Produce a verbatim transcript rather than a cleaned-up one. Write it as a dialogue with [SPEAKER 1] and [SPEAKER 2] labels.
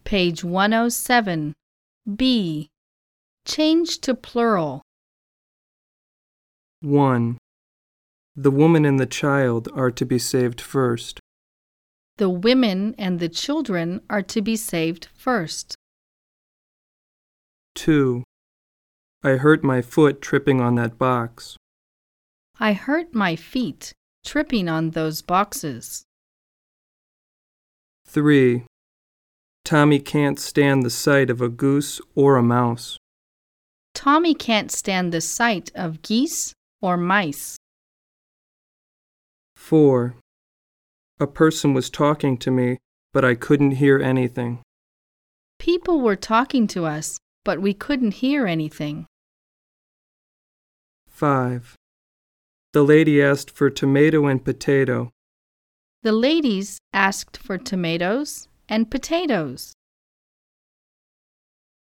[SPEAKER 1] Page one oh seven. B. Change to plural.
[SPEAKER 2] one. The woman and the child are to be saved first.
[SPEAKER 1] The women and the children are to be saved first.
[SPEAKER 2] two. I hurt my foot tripping on that box.
[SPEAKER 1] I hurt my feet tripping on those boxes.
[SPEAKER 2] three. Tommy can't stand the sight of a goose or a mouse.
[SPEAKER 1] Tommy can't stand the sight of geese or mice.
[SPEAKER 2] four. A person was talking to me, but I couldn't hear anything.
[SPEAKER 1] People were talking to us, but we couldn't hear anything.
[SPEAKER 2] five. The lady asked for tomato and potato.
[SPEAKER 1] The ladies asked for tomatoes and potatoes.